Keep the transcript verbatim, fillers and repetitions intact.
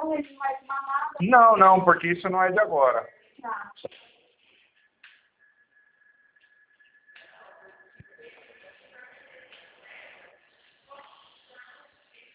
não, ele não vai tomar nada. Não, não, porque isso não é de agora. Tá.